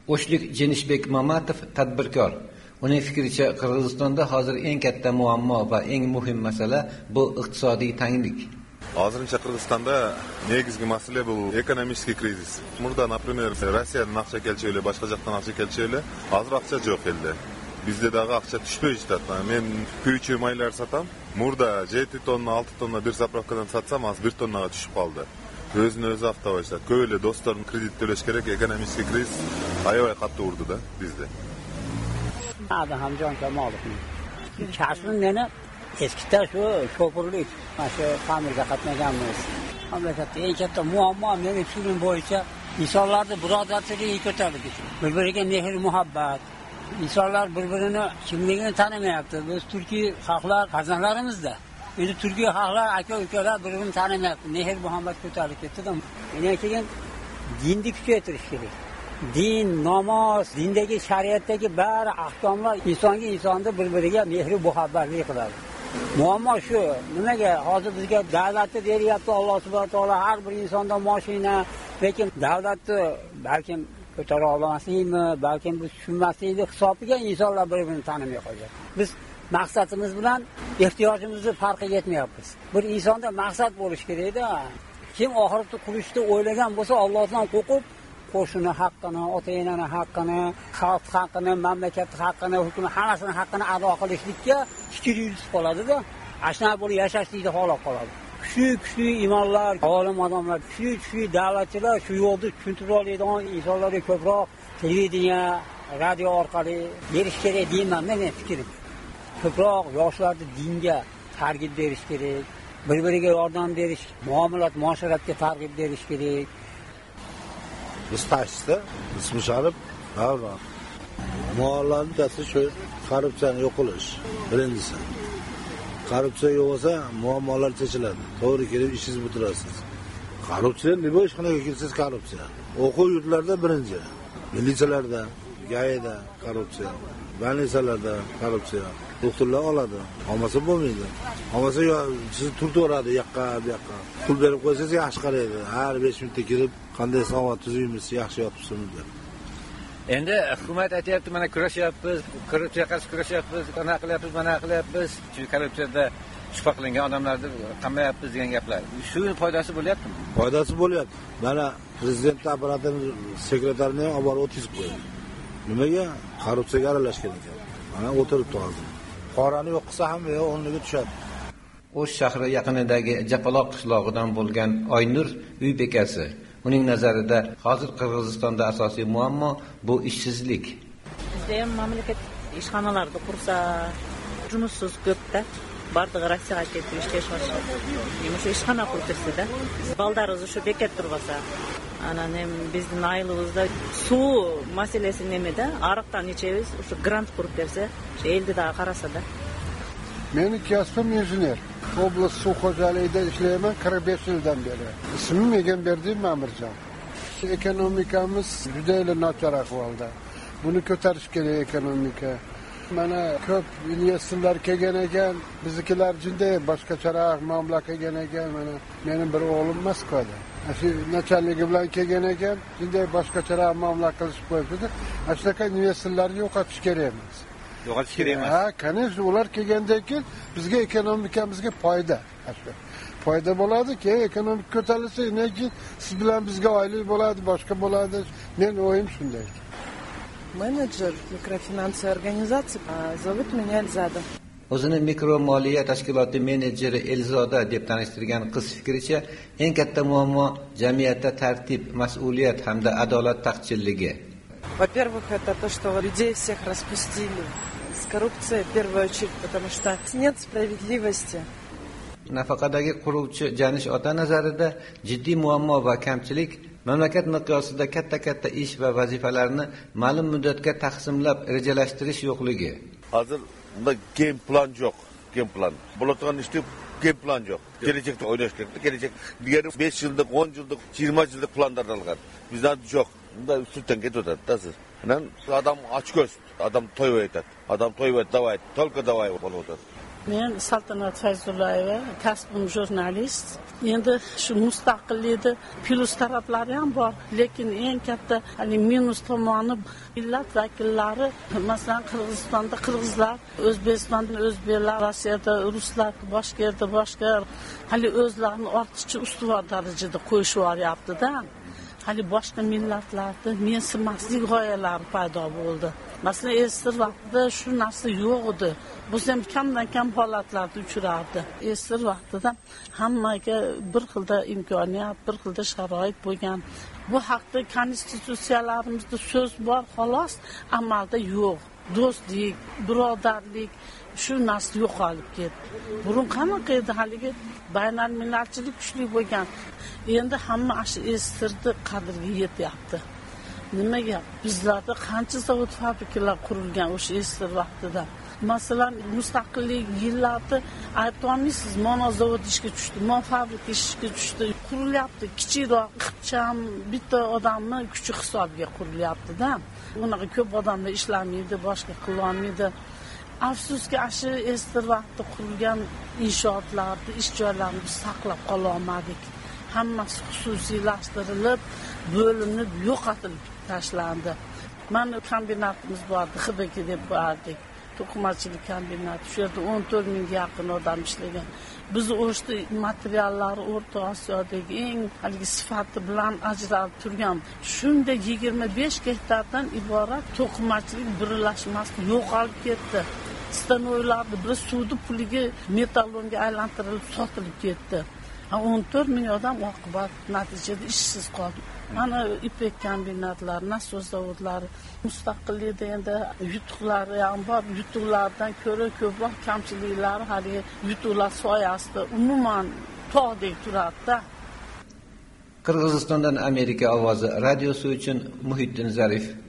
O'shlik Jenishbek Mamatov tadbirkor. Uning fikricha, Qirg'izistonda hozir eng katta muammo va eng muhim masala bu iqtisodiy tanglik. Hozircha Qirg'izistonda negizgi masala bu ekonomik krizis. Murda, например, Rossiyadan aqcha kelchayli, boshqa joqdan aqcha kelchayli, hozir aqcha yo'q edi. Bizda dag'i aqcha tushmay ishlatdi. Men kuychi maylar satam. Murda 7 tonna, 6 tonna bir zapravkadan satsam, az 1 tonnaga tushib qoldi. O'zini o'zi avtovoylar. Ko'yle do'stlarning kredit to'lash kerak, ekonomik kriz ayoy qattiq urdi-da bizda. Adam Hamjon Kamolovning. Kasbim meni eskida shu shofirlik, mana shu ta'mirga qatnaganmiz. Mamlakatda eng katta muammo meni fikrim bo'yicha insonlarning birodarchiligi ko'tarilib ketdi. Bir-biriga mehr, muhabbat. İnsanlar birbirini kimligini tanımayapti. Biz Türkiye xalqlar farzandlarimizda. Endi Türkiye xalqlar aka-ukalar birbirini tanimayapti. Mehr, muhabbat ko'tarilib ketdi-da. Yana keyin dinni kuchaytirish kerak. Din, namoz, dindagi shariatdagi bari ahkomlar insonga bir-biriga mehr, muhabbatli qiladi. Muammo shu. Nimaga hozir bizga davlatni beryapti Alloh subhanahu va taolo har bir insonda mashina, lekin davlatni balkim ko'tara olmaslikmi, balkim biz tushunmaslikni hisobiga insonlar bir-birini tanimay qolgan. Biz maqsadimiz bilan ehtiyojimizni farqiga yetmayapmiz. Bir insonda maqsad bo'lish kerak-da. Kim oxiratni qurishni o'ylagan bo'lsa, Allohdan qo'rqib, qo'shni haqqini, ota-onani haqqini, xalq haqqini, mamlakat haqqini, hukumat hammasini haqqini ado qilishlikka fikr yuritib qoladi-da. Ashna bo'lib yashashlikda holat qoladi. Kuchli imonlar, olim odamlar, kuchli da'vatchilar shu yo'lni tushuntira oladigan insonlarga ko'proq televideniya, radio orqali berish kerak deyman men fikrim. Ko'proq yoshlarni dinga targ'ib berish kerak, bir-biriga yordam berish, muomalat, muasharatga targ'ib berish kerak. Biz tashda ismisharib, davra. Muomalatning ta'siri shu korrupsiyani yo'q qilish. Birinchisi. Korrupsiya yo'q bo'lsa, muammolar chechiladi. To'g'ri kelib ishingizni bitirasiz. Korrupsiya nima ishxonaga kirsiz korrupsiya. O'quv yurtlarida birinchi, militsiyalarda, GAEda korrupsiya, больницаlarda korrupsiya. Doktorlar oladi, olmasa bo'lmaydi. Olmasa sizni turtaveradi yoqqa, bu yoqqa. Pul berib qo'ysangiz yaxshi qaraydi. Har 5 minutda kirib, qanday savob tuzuymiz, yaxshi yotibsizmi deb. Endi hukumat aytayapti, mana kurashyapmiz, korrupsiyaga qarshi kurashyapmiz, mana qilyapmiz, mana qilyapmiz. Chunki korrupsiyada shubha qilingan odamlarni qamayapmiz degan gaplar. Shu foydasi bo'lyaptimi? Foydasi bo'lyapti. Mana prezident apparatining sekretarini olib borib o'tkazib qo'ydi. Nimaga? Korrupsiyaga aralashgan ekan. Mana o'tiribdi hozir. Qorani yo'q qilsa ham o'rniga tushadi. O'sh shahri yaqinidagi Japaloq qishlog'idan bo'lgan Oynur uy bekasi. Uning nazarida hozir Qirg'izistonda asosiy muammo bu ishsizlik. Bizda ham mamlakat ishxonalarni qursa, jumussiz ko'p-da. Bardig'i Rossiyaga ketib ishlashmoqchi. O'sha ishxona qurtirsa-da, baldarimiz shu bekat tursa, ana bizning aylig'imizda suv masalasi nimada? Ariqdan ichamiz, o'sha grant qurib bersa, o'sha elda qarasa-da. Meni kasbim injener. Oblast suv xo'jaligida ishlayman 45 yildan beri. Ismim Egamberdiyev Ma'mirjon. Ekonomikamiz juda nachar ahvolda. Buni ko'tarish kerak ekonomika. Mana ko'p investorlar kelgan ekan, biznikilar jinday boshqacharoq mamlakat kelgan ekan. Mana mening bir o'g'lim Moskvada. Shu nacharligi bilan kelgan ekan, jinday boshqacharoq mamlakat qilib qo'yibdi. Shunaqa investorlarni yo'qotish kerak emas. Yo'qotish kerak emas. Ha, конечно, ular kelgandan keyin bizga ekonomikamizga foyda. Foyda bo'ladi-ki, ekonomik ko'tarilsa, lekin siz bilan bizga oylik bo'ladi, boshqa bo'ladi. Men o'yim shunday. Менеджер микрофинансовой организации, зовут меня Эльзада. O'zini mikromoliya tashkiloti menejeri Elzoda deb tanishtirgan qiz fikricha, eng katta muammo jamiyatda tartib, mas'uliyat hamda adolat taqchilligi. Во-первых, это то, что людей всех распустили. С коррупцией в первую очередь, потому что нет справедливости. Nafaqadagi quruvchi Janish ota nazarida jiddiy muammo va kamchilik mamlakat miqyosida katta ish va vazifalarni ma'lum muddatga taqsimlab rejalashtirish yo'qligi. Hozir bunda game plan yo'q. Game plan. Bo'ladigan ishda game plan yo'q. Kelajakda o'ylash kerak. Kelajak digər 5 yillik, 10 yillik, 20 yillik planlar algan. Bizda yo'q. Bunda üstünden ketadi. Tasir. Adam açgöz, adam toy aytadi. Adam toy aytadi, davay, только davay bo'ladi. Men Saltanat Fayzullayeva, kasbim jurnalist. Endi shu mustaqillikda plus taraflari ham bor, lekin eng katta minus tomoni millat vakillari, masalan Qirg'izistonda qirg'izlar, O'zbekistonda o'zbeklar, Rossiyada ruslar, boshqa yerda boshqa o'zlarini ortiqcha ustuvor darajada qo'yishib yuboryapti-da. Boshqa millatlarda mensimaslik g'oyalari paydo bo'ldi. Masalan, esir vaqtida shu narsa yo'q edi. Bu ham kamdan kam holatlarda uchrardi. Esir vaqtida hammaga bir xilda imkoniyat, bir xilda sharoit bo'lgan. Bu haqda konstitutsiyalarimizda so'z bor, xolos, amalda yo'q. Do'stlik, birodarlik shu narsa yo'qolib ketdi. Burun qanaqa edi haligi baynalmillatchilik kuchli bo'lgan. Endi hamma shu esirni qadriga yetyapti. Nimaga? Bizlarda qancha zavod fabrikalar qurilgan o'sha esir vaqtida. Masalan, mustaqillik yillarida aytolmaysiz, mono zavod ishga tushdi, mon fabrika ishga tushdi, qurilyapti. Kichikroq, ixcham bitta odamni kuchi hisobiga qurilyapti-da. Unaqa ko'p odamlar ishlamaydi, boshqa qilolmaydi. Afsuski, shu esir vaqtda qurilgan inshootlarni, ish joylarini biz saqlab qola olmadik. Hammasi xususiylashtirilib, bo'linib, yo'qotilib tashlandi. Mana kombinatimiz bordi, XBK deb bordik. To'qimachilik kombinati. Shu yerda 14 mingga yaqin odam ishlagan. Biz o'shda materiallari O'rta Osiyodagi eng sifati bilan ajralib turgan. Shunda 25 gektardan iborat to'qimachilik birlashmasi yo'qolib ketdi. Stanoylarni bir suvni puliga metallonga aylantirilib sotilib ketdi. 14 ming odam oqibat natijada ishsiz qoldi. Mana ipek kombinatlari, nasos zavodlari mustaqillikda endi yutuqlari ham bor. Yutuqlardan ko'ra ko'proq kamchiliklari hali yutuqlar soyasida umuman tog'dek turadi-da. Qirg'izistondan Amerika ovozi radiosi uchun Muhiddin Zarif.